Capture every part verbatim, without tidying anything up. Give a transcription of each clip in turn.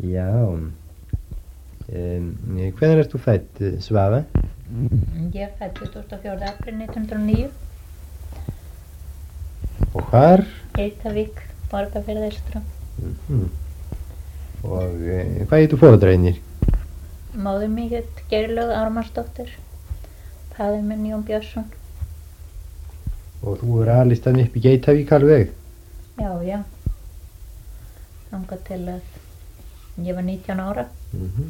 Já. Um, hvenær ert þú fædd, Svava? Ég er fædd tuttugasta og fjórða apríl nítján hundruð og níu. Og hvar? Geitavík, Borgarfjörð eystra. Mm-hmm. Og uh, hvað heitir foreldrænir? Móðir mín hét Geirlaug Ármannsdóttir. Faðir minn Jón Björnsson. Og þú er alist hann upp í Geitavík alveg? Já, já. Þangað til að ég var nítján ára. Mm-hmm.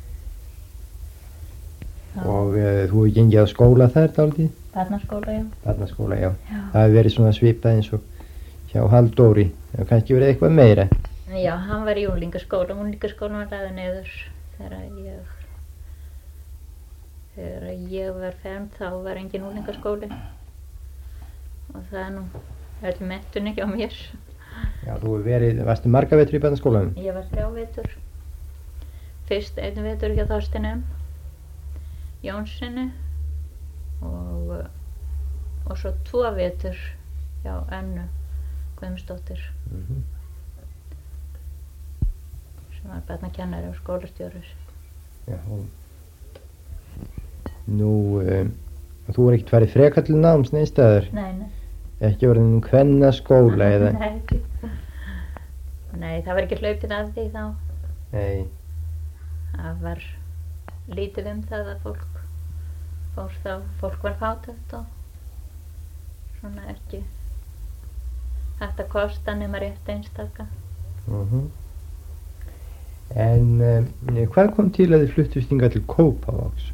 Og uh, þú hefur gengið á skóla þar dálítið? Barnaskóla, já. Barnaskóla, já. Já. Það hefur verið svona svipað eins og hjá Halldóri. Það hefur kannski verið eitthvað meira. Já, hann var í unglingaskóla. Unglingaskólan var lagður niður þegar ég, þegar ég var fermd þá var engin unglingaskóli. Og það er nú öll menntun ekki á mér. Já, þú hefur verið, varstu marga vetur í barnaskólanum? Ég var þrjá vetur. Fyrst einn vetur hjá Þorsteini Jónssoni og, og svo tvo vetur hjá Önnu Guðmundsdóttur Mm-hmm. sem var barnakennari og skólastjóri. Já. Nú, um, þú er ekkert farið frekar til náms neinstaðar? Nei, nei. Ekki orðin um kvennaskóla eða? Nei, ekki. Nei, það var ekki hlaupið að því þá. Nei. Það var lítið um það að fólk fór þá, fólk var fátækt og svona ekki hægt að kosta nema rétt einstaka. Uh-huh. En um, hvað kom til að þið fluttust hingað til Kópavogs?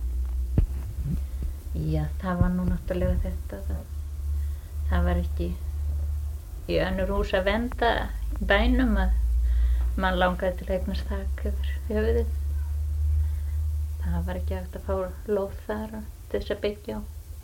Já, það var nú náttúrulega þetta það, það var ekki í önnur hús að venda í bænum að mann langaði til að eignast þak yfir höfuðið. Það var ekki hægt að fá lóð þar til þess að byggja á.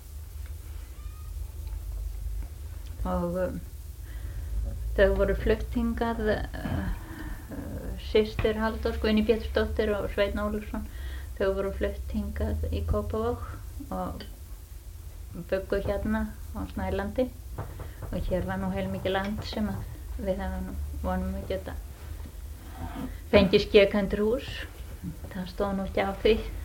Og um, þau voru flutt hingað, uh, uh, systir Halldórs, Guðný Pétursdóttir og Sveinn Ólafsson, þau voru flutt hingað í Kópavog og byggu hérna á Snælandi og hér var nú heilmikið land sem að við hefum vonum að geta fengið skekandur hús. Það stóð nú ekki á því.